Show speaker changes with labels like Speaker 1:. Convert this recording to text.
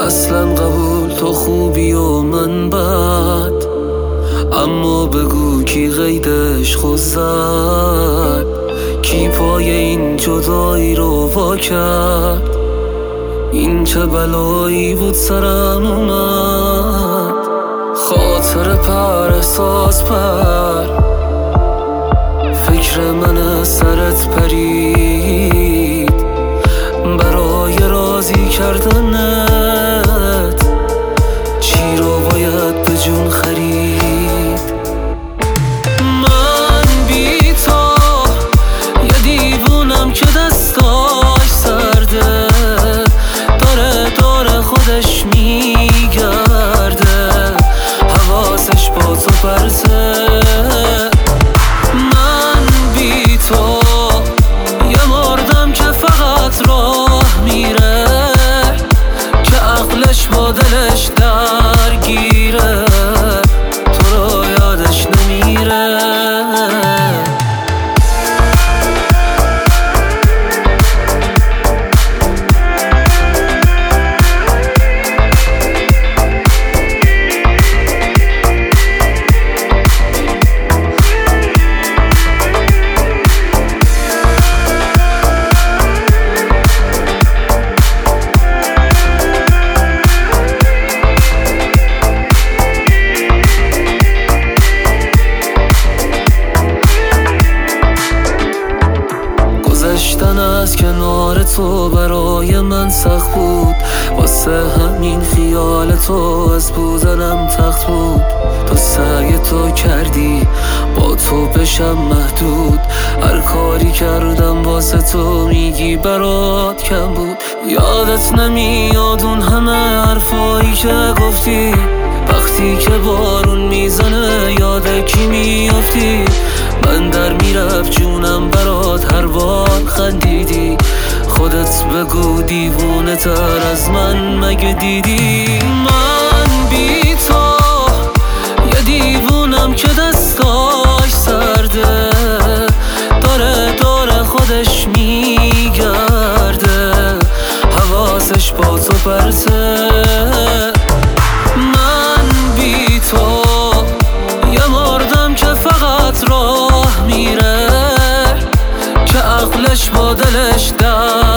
Speaker 1: اصلا قبول تو خوبی و من بد، اما بگو کی قیدش خود زد، کی پای این جدایی رو وا کرد. این چه بلایی بود سرم اومد، خاطر پر احساس پر، فکر من سرت پرید برای راضی کردنت. چی رو باید به جون خرید؟ من بی تو یه دیوونم که دستاش سرده، داره خودش میگرده، حواسش با تو پرته. من بی تو یه مردم که فقط راه میره، که عقلش با دلش درگیره، تو رو یادش نمیره. گذشتن از کنار تو برای من سخت بود، واسه همین خیال تو از بودنم تخت بود. تو سعی تو کردی با تو بشم محدود، هر کاری کردم واسه تو میگی برات کم بود. یادت نمیاد اون همه حرفایی که گفتی، وقتی که بارون میزنه یاد کی میافتی. من در میرفت جونم برات هر بار خندیدی، خودت بگو دیوونه تر از من مگه دیدی؟ من بی تو یه دیوونم که دستاش سرده، داره خودش میگرده، حواسش با تو پرته. من بی تو یه مردم که فقط راه میره، که عقلش با دلش